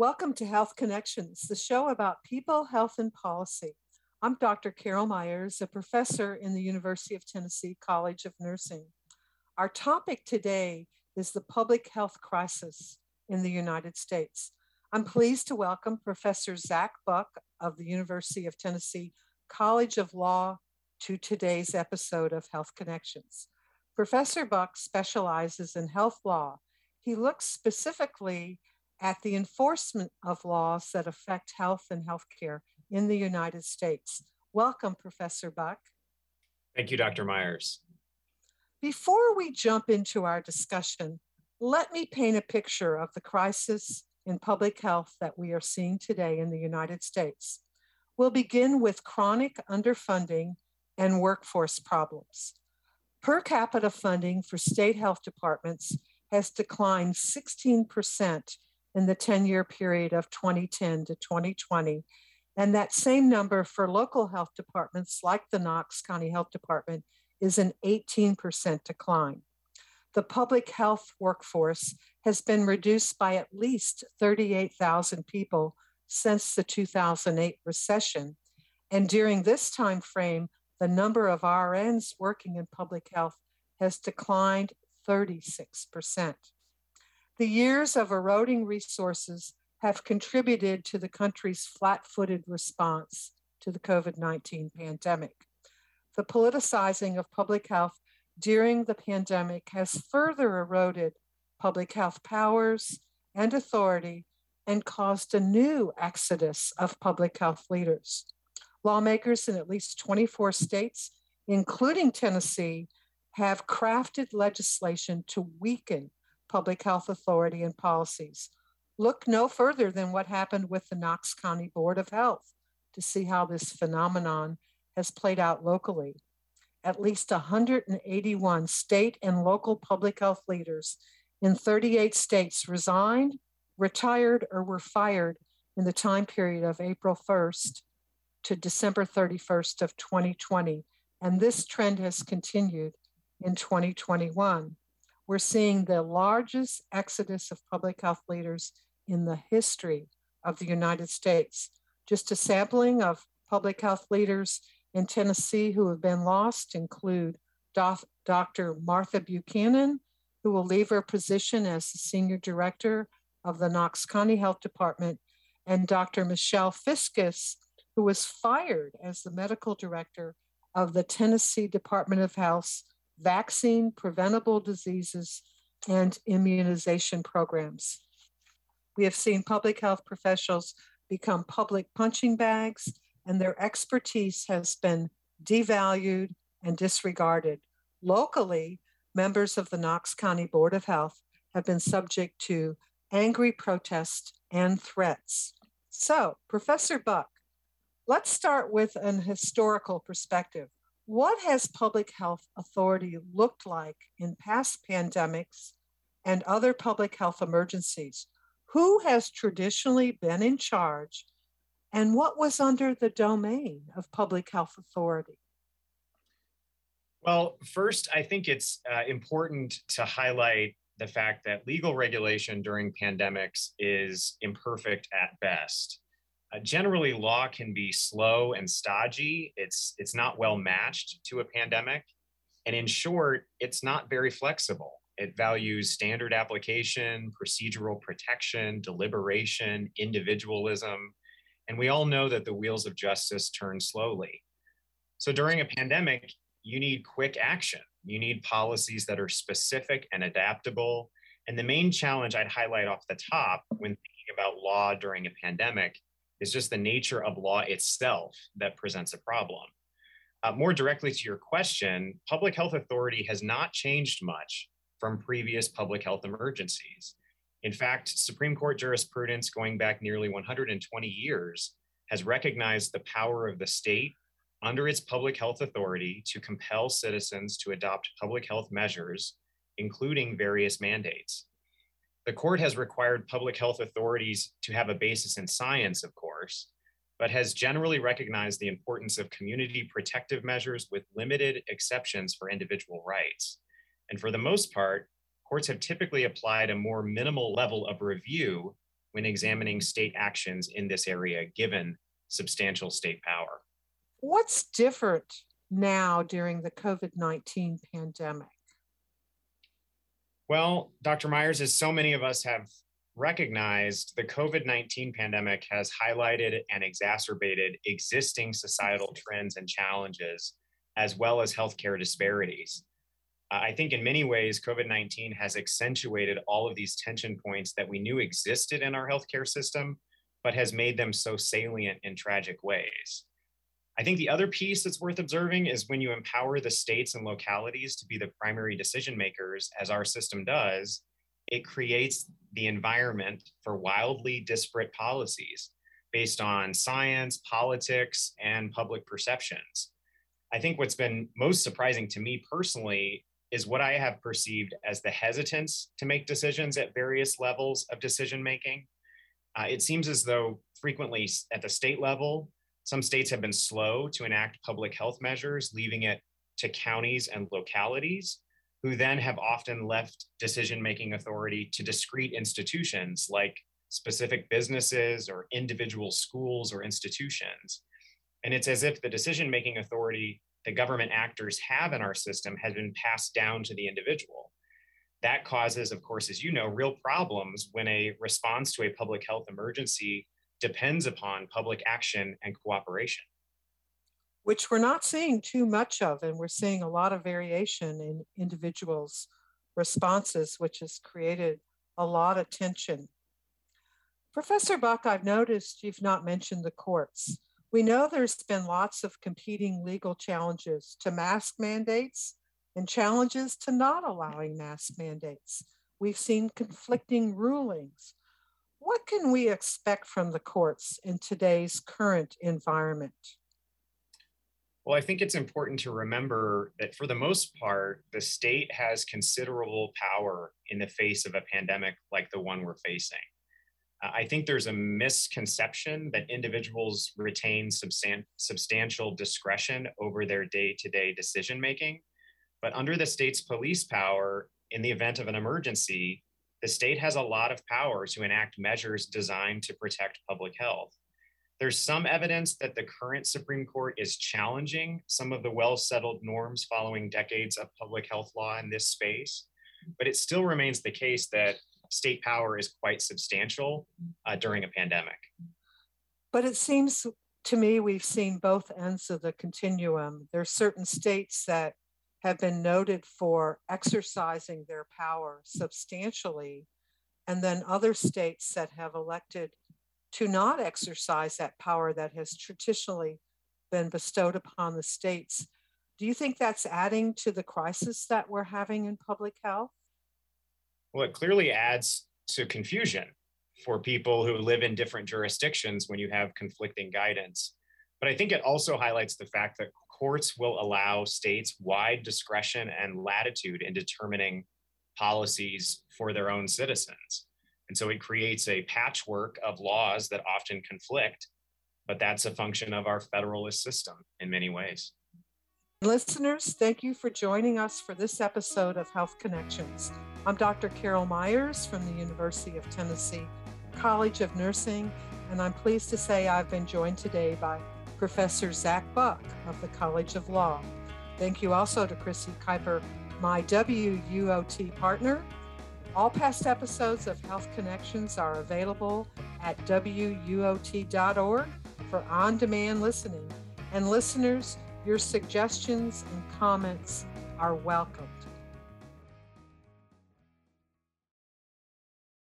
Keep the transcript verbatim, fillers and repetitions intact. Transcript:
Welcome to Health Connections, the show about people, health, and policy. I'm Doctor Carol Myers, a professor in the University of Tennessee College of Nursing. Our topic today is the public health crisis in the United States. I'm pleased to welcome Professor Zach Buck of the University of Tennessee College of Law to today's episode of Health Connections. Professor Buck specializes in health law. He looks specifically at the enforcement of laws that affect health and healthcare in the United States. Welcome, Professor Buck. Thank you, Doctor Myers. Before we jump into our discussion, let me paint a picture of the crisis in public health that we are seeing today in the United States. We'll begin with chronic underfunding and workforce problems. Per capita funding for state health departments has declined sixteen percent in the ten-year period of twenty ten to twenty twenty. And that same number for local health departments like the Knox County Health Department is an eighteen percent decline. The public health workforce has been reduced by at least thirty-eight thousand people since the two thousand eight recession. And during this time frame, the number of R Ns working in public health has declined thirty-six percent. The years of eroding resources have contributed to the country's flat-footed response to the COVID nineteen pandemic. The politicizing of public health during the pandemic has further eroded public health powers and authority and caused a new exodus of public health leaders. Lawmakers in at least twenty-four states, including Tennessee, have crafted legislation to weaken public health authority and policies. Look no further than what happened with the Knox County Board of Health to see how this phenomenon has played out locally. At least one hundred eighty-one state and local public health leaders in thirty-eight states resigned, retired, or were fired in the time period of April first to December thirty-first of twenty twenty. And this trend has continued in twenty twenty-one. We're seeing the largest exodus of public health leaders in the history of the United States. Just a sampling of public health leaders in Tennessee who have been lost include Doctor Martha Buchanan, who will leave her position as the Senior Director of the Knox County Health Department, and Doctor Michelle Fiscus, who was fired as the Medical Director of the Tennessee Department of Health's Vaccine, Preventable Diseases, and Immunization Programs. We have seen public health professionals become public punching bags, and their expertise has been devalued and disregarded. Locally, members of the Knox County Board of Health have been subject to angry protests and threats. So, Professor Buck, let's start with an historical perspective. What has public health authority looked like in past pandemics and other public health emergencies? Who has traditionally been in charge, and what was under the domain of public health authority? Well, first, I think it's uh, important to highlight the fact that legal regulation during pandemics is imperfect at best. Uh, generally, law can be slow and stodgy. It's, it's not well matched to a pandemic. And in short, it's not very flexible. It values standard application, procedural protection, deliberation, individualism. And we all know that the wheels of justice turn slowly. So during a pandemic, you need quick action. You need policies that are specific and adaptable. And the main challenge I'd highlight off the top when thinking about law during a pandemic is just the nature of law itself that presents a problem. Uh, more directly to your question, public health authority has not changed much from previous public health emergencies. In fact, Supreme Court jurisprudence going back nearly one hundred twenty years has recognized the power of the state under its public health authority to compel citizens to adopt public health measures, including various mandates. The court has required public health authorities to have a basis in science, of course, but has generally recognized the importance of community protective measures with limited exceptions for individual rights. And for the most part, courts have typically applied a more minimal level of review when examining state actions in this area, given substantial state power. What's different now during the COVID nineteen pandemic? Well, Doctor Myers, as so many of us have recognized, the COVID nineteen pandemic has highlighted and exacerbated existing societal trends and challenges, as well as healthcare disparities. Uh, I think in many ways, COVID nineteen has accentuated all of these tension points that we knew existed in our healthcare system, but has made them so salient in tragic ways. I think the other piece that's worth observing is when you empower the states and localities to be the primary decision makers, as our system does, it creates the environment for wildly disparate policies based on science, politics, and public perceptions. I think what's been most surprising to me personally is what I have perceived as the hesitance to make decisions at various levels of decision making. Uh, it seems as though frequently at the state level, some states have been slow to enact public health measures, leaving it to counties and localities, who then have often left decision-making authority to discrete institutions like specific businesses or individual schools or institutions. And it's as if the decision-making authority the government actors have in our system has been passed down to the individual. That causes, of course, as you know, real problems when a response to a public health emergency depends upon public action and cooperation. Which we're not seeing too much of, and we're seeing a lot of variation in individuals' responses, which has created a lot of tension. Professor Buck, I've noticed you've not mentioned the courts. We know there's been lots of competing legal challenges to mask mandates and challenges to not allowing mask mandates. We've seen conflicting rulings. What can we expect from the courts in today's current environment? Well, I think it's important to remember that for the most part, the state has considerable power in the face of a pandemic like the one we're facing. Uh, I think there's a misconception that individuals retain substan- substantial discretion over their day-to-day decision-making. But under the state's police power, in the event of an emergency, the state has a lot of power to enact measures designed to protect public health. There's some evidence that the current Supreme Court is challenging some of the well-settled norms following decades of public health law in this space, but it still remains the case that state power is quite substantial uh, during a pandemic. But it seems to me we've seen both ends of the continuum. There are certain states that have been noted for exercising their power substantially, and then other states that have elected to not exercise that power that has traditionally been bestowed upon the states. Do you think that's adding to the crisis that we're having in public health? Well, it clearly adds to confusion for people who live in different jurisdictions when you have conflicting guidance. But I think it also highlights the fact that courts will allow states wide discretion and latitude in determining policies for their own citizens. And so it creates a patchwork of laws that often conflict, but that's a function of our federalist system in many ways. Listeners, thank you for joining us for this episode of Health Connections. I'm Doctor Carol Myers from the University of Tennessee College of Nursing, and I'm pleased to say I've been joined today by Professor Zach Buck of the College of Law. Thank you also to Chrissy Kuiper, my W U O T partner. All past episodes of Health Connections are available at W U O T dot org for on-demand listening. And listeners, your suggestions and comments are welcomed.